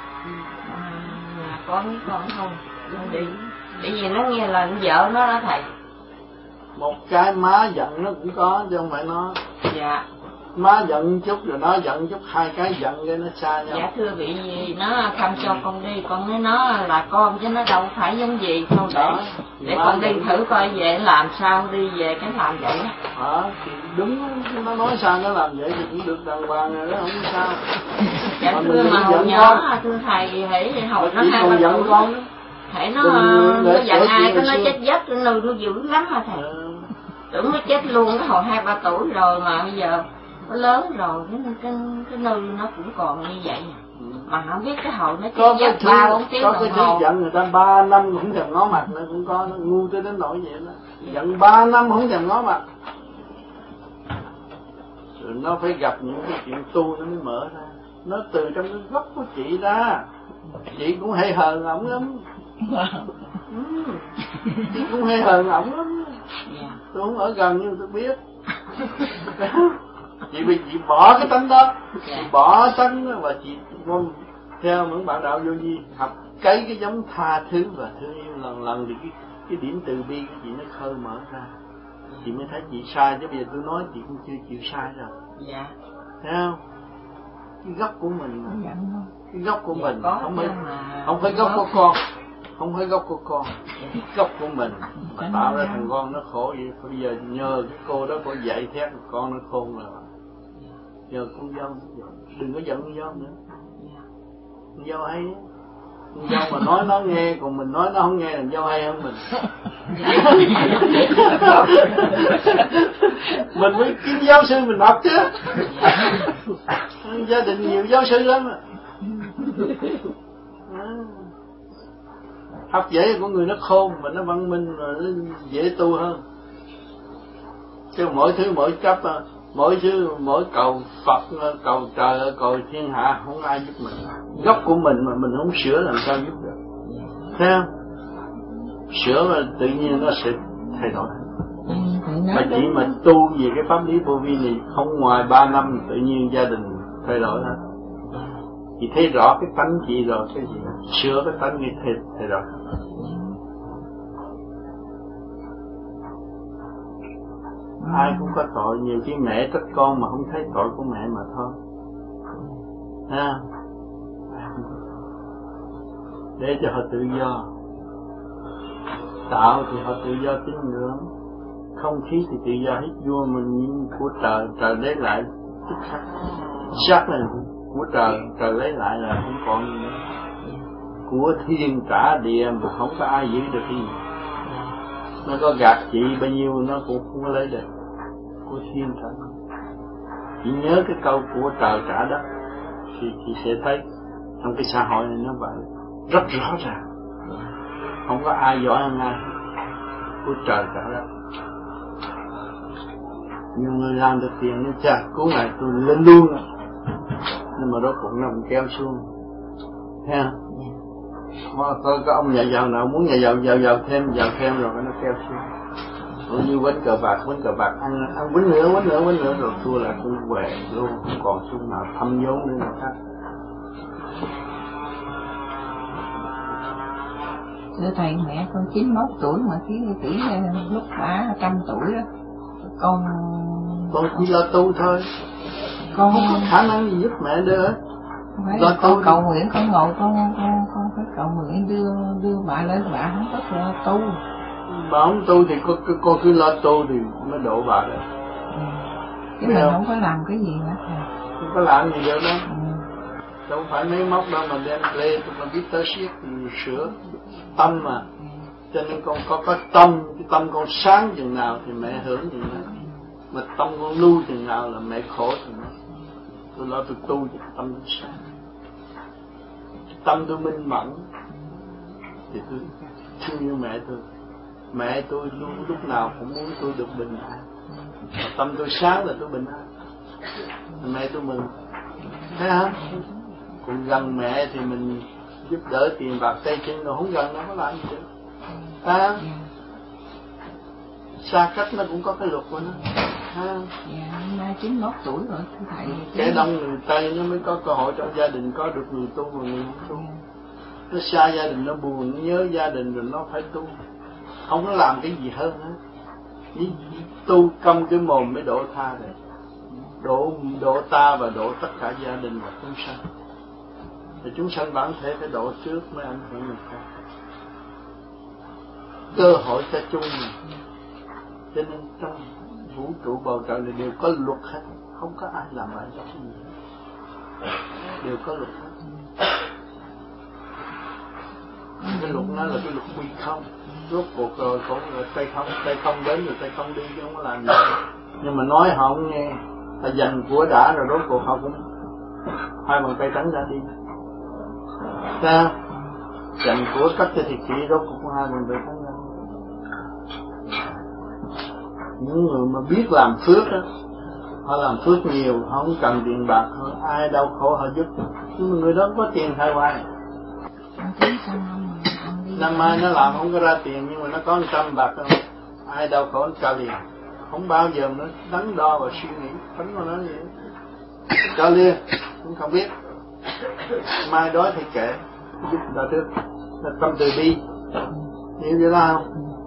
Mà con với con không đi, bởi vì nó nghe lời vợ nó đó thầy. Một cái má giận nó cũng có chứ không phải nó. Dạ. Má giận chút rồi nó giận chút, hai cái giận cái nó xa nhau. Dạ thưa vị gì nó không cho con đi, con nói nó là con chứ nó đâu phải giống gì thôi để con đi thử coi về làm sao, đi về cái làm vậy đó. Thì đúng, nó nói sao nó làm vậy thì cũng được đàng hoàng rồi đó, không có sao. Dạ thưa mà hồi nhỏ thưa thầy hãy hồi nó 2-3 tuổi hãy nó giận ai cái nó chết giấc nó dữ lắm hả thầy. Tưởng nó chết luôn cái hồi 2-3 tuổi rồi mà bây giờ nó lớn rồi cái nơi nó cũng còn như vậy mà không biết cái hồi nó chết giấc 3-4 tiếng đồng hồ. Có cái giận người ta 3 năm cũng thèm ngó mặt, nó cũng có, nó ngu tới đến nỗi vậy đó. Giận 3 năm không thèm ngó mặt. Rồi nó phải gặp những cái chuyện tu nó mới mở ra. Nó từ trong cái gốc của chị ra. Chị cũng hay hờn ổng lắm. Chứ cũng hay hờn ổng lắm. Tôi không ở gần nhưng tôi biết. Chị bỏ cái tánh đó, chị bỏ tánh đó và chị theo những bạn đạo vô vi học cái giống tha thứ và thương yêu lần thì cái điểm từ bi của chị nó khơi mở ra. Chị mới thấy chị sai, chứ bây giờ tôi nói chị cũng chưa chịu sai rồi. Dạ. Thấy không? Cái gốc của mình, cái gốc của mình không phải gốc của con, không phải gốc của con, cái gốc của mình mà tạo ra thằng con nó khổ vậy. Bây giờ nhờ cái cô đó cô dạy thét con nó khôn rồi. Nhờ con dâu, đừng có giận con dâu nữa. Con dâu hay, con dâu mà nói nó nghe, còn mình nói nó không nghe, thằng dâu hay hơn mình. Mình mới kiếm giáo sư mình học chứ. Gia đình nhiều giáo sư lắm. Học dễ của người nó khôn mà nó văn minh rồi nó dễ tu hơn. Chứ mỗi thứ mỗi cấp, mỗi thứ mỗi cầu Phật, cầu trời, cầu thiên hạ không ai giúp mình. Gốc của mình mà mình không sửa làm sao giúp được. Thấy không? Sửa mà tự nhiên nó sẽ thay đổi. Mà chỉ mà tu về cái pháp lý vô vi này không ngoài 3 năm tự nhiên gia đình thay đổi hết. Chị thấy rõ cái tánh chị rồi, cái gì sửa cái tánh như thay đổi. Ai cũng có tội, nhiều khi mẹ trách con mà không thấy tội của mẹ mà thôi. Ha? Để cho họ tự do. Tạo thì họ tự do tín ngưỡng, không khí thì tự do hít vô mình của trời, trời lấy lại tức khắc. Sắc này của trời, trời lấy lại là không còn gì nữa. Của thiên trả địa mà không có ai giữ được cái gì. Nó có gạt chị bao nhiêu nó cũng không có lấy được. Của thiên trả địa. Chị nhớ cái câu của trời trả đất thì chị sẽ thấy trong cái xã hội này nó vậy rất rõ ràng. Không có ai giỏi hơn ai. Của trời trả đất. Nhiều người làm được tiền nên chà, cứu này tôi lên luôn rồi. Nhưng mà rốt cuộc nó cũng kéo xuống. Thấy không? Có ông nhà giàu nào muốn nhà giàu thêm rồi nó kéo xuống. Cũng như quánh cờ bạc ăn quánh nữa rồi thua lại cũng quẹt luôn, không còn xu nào thâm vốn nữa là khác. Thưa thầy, mẹ con 91 tuổi mà tỷ lúc bà 100 tuổi đó. Con chỉ lo tu thôi. Con không có khả năng gì giúp mẹ được. Con cầu nguyện, con ngồi con phải cầu nguyện đưa bà lên, bà không có lo tu. Bà không tu thì con cứ lo tu thì mới độ bà được. Chứ mình không có làm cái gì hết. Không có làm gì được đâu. Đâu phải mấy móc đâu mà đem lê mà biết tới siết sửa tâm mà. Cho nên con có tâm, cái tâm con sáng chừng nào thì mẹ hưởng chừng nào. Mà tâm con lưu chừng nào là mẹ khổ chừng nào. Tôi lo tôi tu thì tâm tôi sáng. Tâm tôi minh mẫn thì tôi thương yêu mẹ tôi. Mẹ tôi lúc nào cũng muốn tôi được bình an. Mà tâm tôi sáng là tôi bình an. Mẹ tôi mừng. Thấy không? Còn gần mẹ thì mình giúp đỡ tiền bạc tay chân, rồi không gần nó có làm gì được. Thấy không? Xa cách nó cũng có cái luật của nó. Thấy không? Dạ, 91 tuổi rồi thưa thầy. Kẻ đông người Tây nó mới có cơ hội trong gia đình có được người tu và người không tu. Nó xa gia đình, nó buồn, nó nhớ gia đình rồi nó phải tu. Không có làm cái gì hơn hết. Tu câm cái mồm mới độ tha được. Độ ta và độ tất cả gia đình và chúng sanh. Thì chúng sanh bản thể phải độ trước mới ảnh hưởng người khác. Cơ hội cho chung mà. Cho nên trong vũ trụ bầu trời này đều có luật hết. Không có ai làm bậy cho cái gì hết. Đều có luật hết. Cái luật đó là cái luật quy không. Rốt cuộc rồi cũng là tay không đến rồi tay không đi chứ không có làm gì. Nhưng mà nói họ không nghe. Ta dành của đã rồi rốt cuộc họ cũng hai bàn tay trắng ra đi. Sao? Dành của cắt cho thiệt sĩ rốt cuộc hai bàn tay trắng ra. Những người mà biết làm phước đó, họ làm phước nhiều, họ không cần tiền bạc, ai đau khổ họ giúp. Nhưng mà người đó có tiền thay hoài. Ông thấy sao ông đi năm mai nó làm không có ra tiền nhưng mà nó có 100 bạc không, ai đau khổ cho liền, không bao giờ nó đắn đo và suy nghĩ, không có nói gì cho liền, cũng không biết mai đó thì kệ, giúp đỡ trước là tâm từ bi, hiểu chưa nào?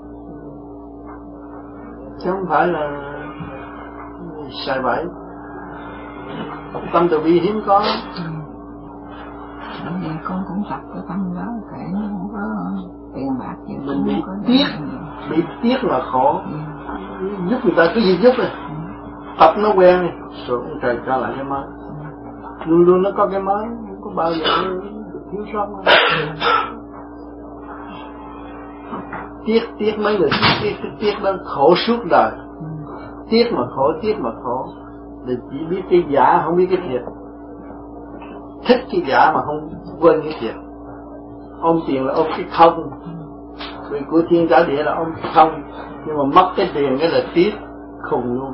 Chứ không phải là xài bậy. Tâm từ bi hiếm có. Con cũng tập cái tâm đó, kể nó không có tiền bạc gì. Mình bị tiếc là khổ. Giúp người ta cứ gì giúp rồi. Tập nó quen rồi ông trời cho lại cái mới. Luôn luôn nó có cái mới, không có bao giờ được thiếu sót. Tiếc mấy người tiếc đó khổ suốt đời. Tiếc mà khổ thì chỉ biết cái giả không biết cái thiệt, thích cái giả mà không quên cái thiệt. Ôm tiền là ôm cái không, vì của thiên trả địa là ôm cái không, nhưng mà mất cái tiền cái là tiếc khùng luôn,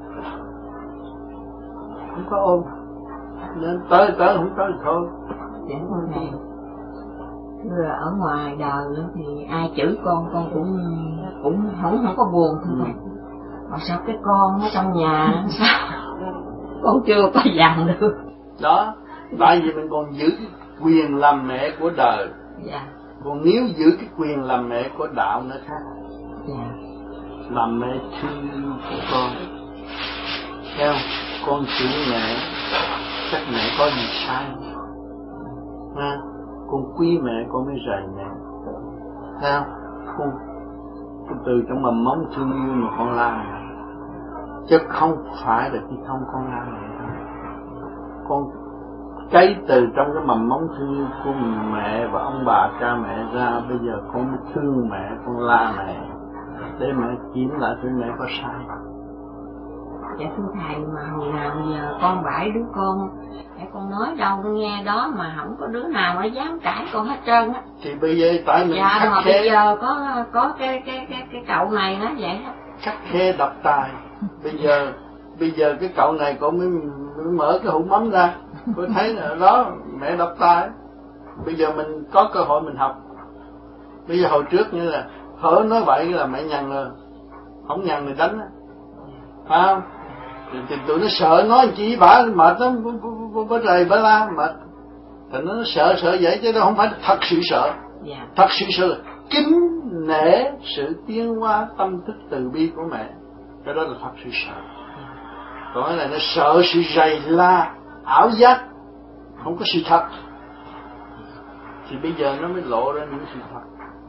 không có ôm nên tới không tới thì thôi. Chẳng con này ở ngoài đời thì ai chửi con cũng không có buồn thôi. Mà sao cái con ở trong nhà sao con chưa có dằn được đó, tại vì mình còn giữ cái quyền làm mẹ của đời. Dạ. Còn nếu giữ cái quyền làm mẹ của đạo nữa khác. Dạ. Làm mẹ thương yêu của con, thấy không? Con chửi mẹ chắc mẹ có gì sai ha? Con quý mẹ con mới rầy mẹ, thấy không? Con từ trong mầm móng thương yêu mà con la mẹ, chứ không phải là khi không con la mẹ. Con cái từ trong cái mầm móng thương yêu của mẹ và ông bà cha mẹ ra, bây giờ con mới thương mẹ, con la mẹ để mẹ kiểm lại thử mẹ có sai. Dạ thưa thầy, mà hồi nào giờ con 7 đứa con, để con nói đâu con nghe đó mà không có đứa nào nó dám cãi con hết trơn á. Thì bây giờ tại mình dạ, khắc mà khe. bây giờ có cái cậu này nó vậy đó. Khắc khe độc tài. Bây giờ cái cậu này cậu mới mở cái hũ mắm ra, tôi thấy là đó mẹ độc tài. Bây giờ mình có cơ hội mình học. Bây giờ hồi trước như là hở nói vậy là mẹ nhằn rồi, không nhằn thì đánh á, phải không? Thì tụi nó sợ nói chỉ bả mệt lắm, bả rầy bả la mệt. Thì nó sợ vậy chứ nó không phải thật sự sợ. Yeah. Thật sự sợ là kính nể sự tiến hóa tâm thức từ bi của mẹ. Cái đó là thật sự sợ. Còn cái này nó sợ sự rầy la, ảo giác, không có sự thật. Thì bây giờ nó mới lộ ra những sự thật.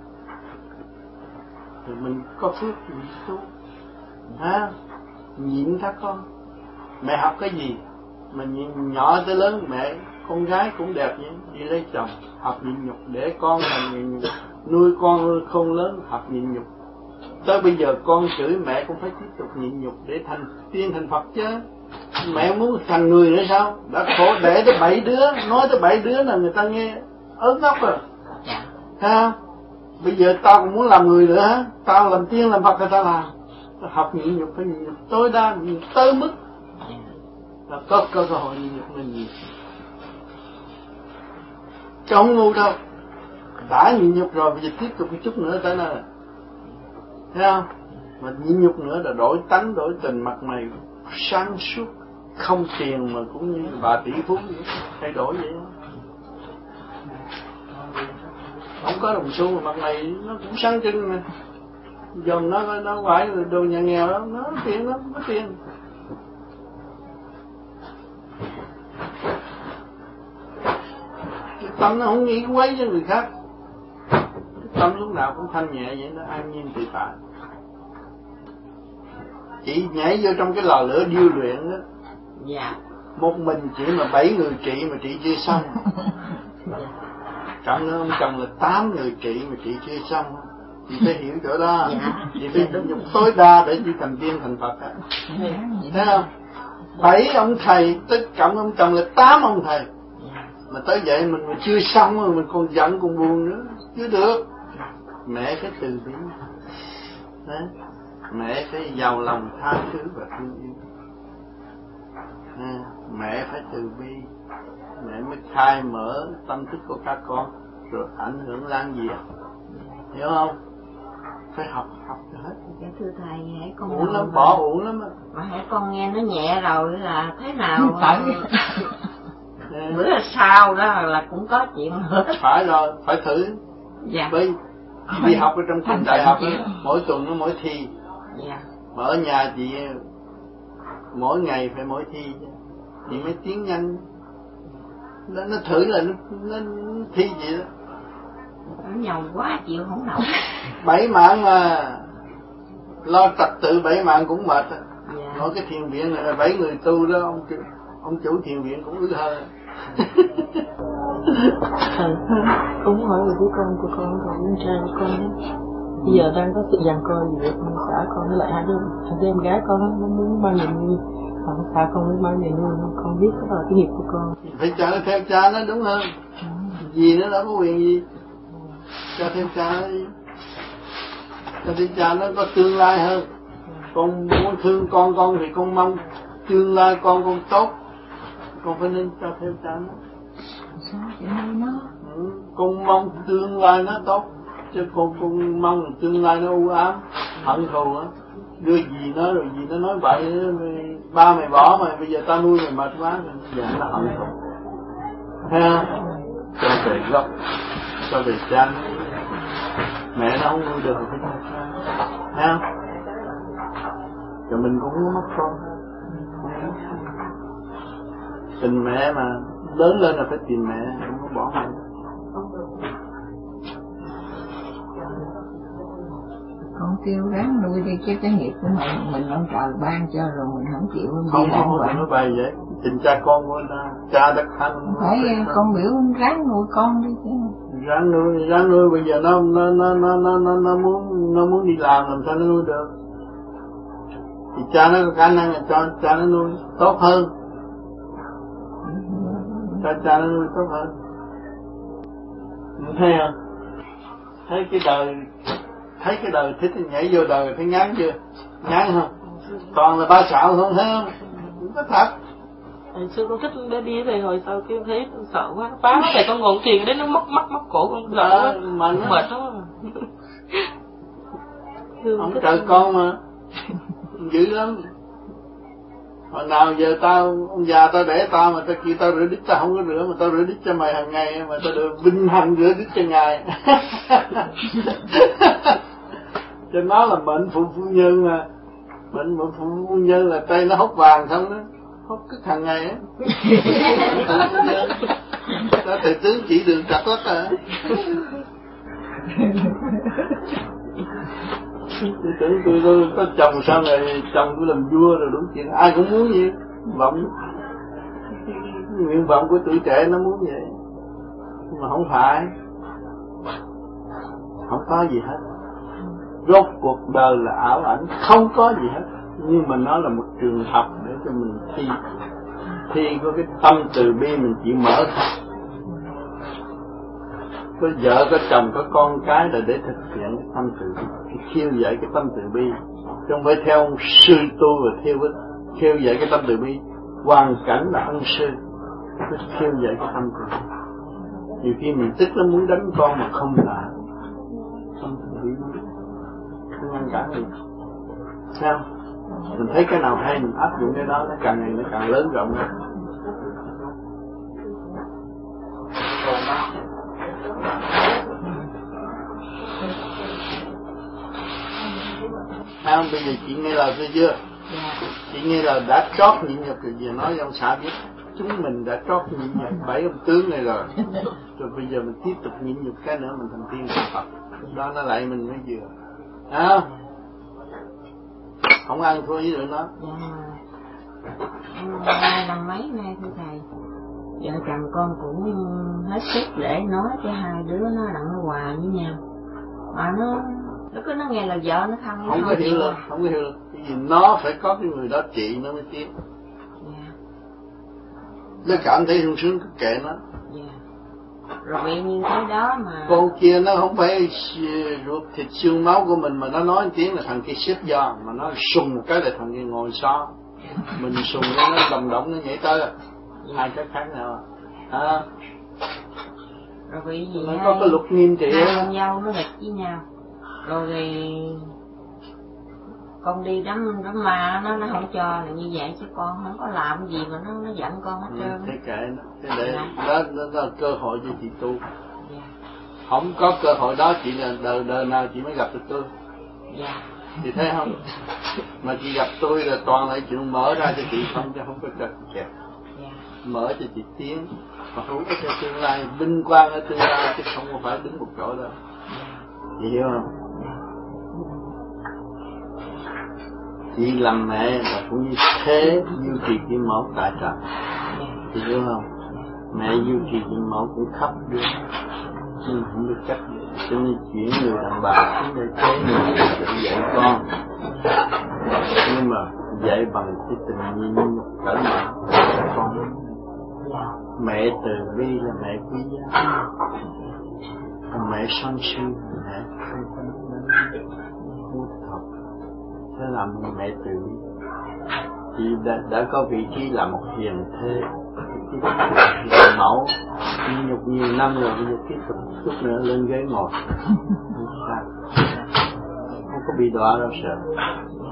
Thì mình có phước mình tu, ha, nhịn các con. Mẹ học cái gì mà nhìn nhỏ tới lớn, mẹ con gái cũng đẹp nhé, đi lấy chồng học nhịn nhục để con thành nhịn nhục, nuôi con không lớn học nhịn nhục. Tới bây giờ con chửi mẹ cũng phải tiếp tục nhịn nhục để thành tiên thành Phật chứ. Mẹ muốn thành người nữa sao? Đã khổ để tới 7 đứa, nói tới 7 đứa là người ta nghe ớn ốc rồi. Ha? Bây giờ tao cũng muốn làm người nữa hả? Tao làm tiên làm Phật người ta làm. Học nhịn nhục phải nhịn nhục tối đa tới mức là có cơ hội nhịn nhục mình nhiều. Chứ không ngu đâu. Đã nhịn nhục rồi bây giờ tiếp tục một chút nữa tới nơi. Thấy không? Mà nhịn nhục nữa là đổi tánh, đổi tình, mặt mày sáng suốt, không tiền mà cũng như bà tỷ phú thay đổi vậy. Không có đồng xu mà mặt mày nó cũng sáng trưng mà. Dòng nó phải đồ nhà nghèo đó, nó tiền lắm, có tiền. Cái tâm nó không nghĩ quấy cho người khác. Cái tâm lúc nào cũng thanh nhẹ vậy, nó an nhiên tự tại. Chị nhảy vô trong cái lò lửa điêu luyện đó. Dạ. Một mình chị mà 7 người trị mà chị chưa xong. Trọng nữa ông chồng là 8 người trị mà chị chưa xong. Chị phải hiểu chỗ đó. Dạ. Chị phải dùng tối đa để chị thành tiên thành Phật. Thấy không? 7 ông thầy, tất cộng ông chồng là 8 ông thầy. Mà tới vậy mình mà chưa xong rồi mình còn giận còn buồn nữa, chưa được. Mẹ phải từ bi. Đấy. Mẹ phải giàu lòng tha thứ và thương yêu. Mẹ phải từ bi, mẹ mới khai mở tâm thức của các con, rồi ảnh hưởng lan diệt. hiểu không? Phải học cho hết. Dạ thưa thầy, hãy con uổng lắm, bỏ uổng lắm á. Mà hãy con nghe nó nhẹ rồi là thế nào bữa sau đó là cũng có chuyện nữa. Phải rồi, phải thử. Dạ. Bởi đi học ở trong trường đại học đó, mỗi tuần nó mỗi thi. Dạ. Mà ở nhà chị mỗi ngày phải mỗi thi thì mới tiến nhanh. Nó thử là nó thi vậy đó. Nó nhầu quá chịu không nổi. 7 mạng mà lo trật tự 7 mạng cũng mệt. Dạ. Nói cái thiền viện này là 7 người tu đó, ông chủ thiền viện cũng ư hơn. Cũng hỏi về đứa con của con con trai của con đó. Bây giờ đang có sự giằng co gì với xã con với lại hai đứa em gái con nó muốn mang về nuôi, mà xã con muốn mang về nuôi, con biết đó là cái nghiệp của con. Phải cho nó theo cha nó đúng hơn. Gì nó đâu có quyền gì. Cho theo cha nó đi. Cho theo cha nó có tương lai hơn. Con muốn thương con thì con mong tương lai con tốt. Con phải nên cho theo cha nó. Sao vậy nó? Con mong tương lai nó tốt. Chứ con mong tương lai nó u ám, hận thù á. Đưa gì nó rồi gì nó nói vậy, ba mày bỏ mày, bây giờ tao nuôi mày mệt quá rồi. Giờ nó hận thù. Ha, cho về gốc, cho về cha nó. Mẹ nó không nuôi được thì phải cho cha. Ha, rồi mình cũng muốn mất con. Tình mẹ mà lớn lên là phải tìm mẹ, không có bỏ mẹ. Con kêu ráng nuôi đi chứ cái nghiệp của mình ông trời ban cho rồi mình không chịu không nói bài vậy. Tình cha con của ta, cha đất thanh. Phải con biểu ráng nuôi con đi chứ. Ráng nuôi bây giờ nó muốn đi làm sao nó nuôi được. Thì cha nó có khả năng là cho cha nó nuôi tốt hơn. Cho cha nó nuôi tốt hơn. Thấy không? Thấy cái đời thích nhảy vô đời thấy ngán chưa? Ngán không? Toàn là ba xạo không thấy không? Không có thật. Hồi xưa con thích đi thầy, hồi sau kêu thấy con sợ quá, phá thầy con ngồi thiền đến nó mắc cổ con sợ quá, mà nó mệt lắm. Ông trời con mà dữ lắm. Hồi nào giờ ông già tao để tao mà tao kêu tao rửa đít tao không có rửa, mà tao rửa đít cho mày hàng ngày, mà tao được vinh hạnh rửa đít cho ngài. Cho nó là mệnh phụ phu nhân mà. Mệnh phụ phu nhân là tay nó hút vàng không đó, hút cứ hàng ngày á. Đó thầy tướng chỉ đường chặt lắm à. Tôi tưởng tôi có chồng sau này chồng tôi làm vua rồi đúng chuyện, ai cũng muốn vậy. Nguyện vọng của tuổi trẻ nó muốn vậy, nhưng mà không phải, không có gì hết. Rốt cuộc đời là ảo ảnh, không có gì hết, nhưng mà nó là một trường học để cho mình thi có cái tâm từ bi mình chịu mở. Có vợ, có chồng, có con cái là để thực hiện cái tâm từ bi, khiêu dậy cái tâm từ bi, chứ không phải theo ông sư tu và khiêu dậy cái tâm từ bi. Hoàn cảnh là ân sư, cứ khiêu dậy cái tâm từ bi. Nhiều khi mình tức nó muốn đánh con mà không là tâm từ bi, không ngăn cản được. Sao? Mình thấy cái nào hay mình áp dụng cái đó, nó càng ngày nó càng lớn rộng hơn. Không, bây giờ chị nghe lời tôi chưa? Chị nghe lời đã trót nhịn nhục rồi, giờ nói ông xã biết chúng mình đã trót nhịn nhục 7 ông tướng này rồi. Rồi bây giờ mình tiếp tục nhịn nhục cái nữa mình thành tiên thành Phật. Đó nó lại mình mới vừa. Không ăn thua với tụi nó. Dạ. Năm mấy nay thưa thầy, vợ chồng con cũng hết sức để nói cho hai đứa nó đặng nó hòa với nhau. Mà nó cứ nó nghe là vợ nó không có hiểu được, không có hiểu được. Vì nó phải có cái người đó trị nó mới tiếp. Dạ. Nó cảm thấy sung sướng cứ kệ nó. Dạ. Rồi vậy như thế đó mà con kia nó không phải ruột thịt xương máu của mình mà nó nói tiếng là thằng kia xếp giò, mà nó sùng một cái là thằng kia ngồi xó. Mình sùng nó đồng động nó nhảy tới. Hai cái khác nào à? Rồi bị gì nó có cái luật nghiêm trị hai con dâu nó nghịch với nhau, rồi con đi đám ma nó không cho là như vậy, chứ con không có làm gì mà nó giận con hết trơn. Thế kệ nó, thế để đó là cơ hội cho chị tu. Dạ. Không có cơ hội đó chị là đời nào chị mới gặp được tôi. Dạ. Chị thấy không? Mà chị gặp tôi là toàn là chuyện mở ra cho chị không, chứ không có cho chị kẹt. Dạ. Mở cho chị tiến, mà không có cho tương lai, vinh quang ở tương lai, chứ không có phải đứng một chỗ đâu. Chị hiểu không? Chị làm mẹ là cũng như thế duy trì cái mẫu tại trần. Chị hiểu không? Mẹ duy trì cái mẫu cũng khắp đưa, nhưng không biết cách, cho nên chuyển người đàn bà xuống đây chế người tự dạy con. Nhưng mà dạy bằng cái tình nhiên cởi mở con. Mẹ từ bi là mẹ quý giá, còn mẹ sân si là mẹ không có hút thật. Thế làm mẹ từ bi. Chị đã có vị trí là một hiền thê, hiền mẫu, nhưng nhục nhiều năm rồi, bây giờ tiếp tục chút nữa lên ghế ngồi. Không sao, không có bị đọa đâu sợ.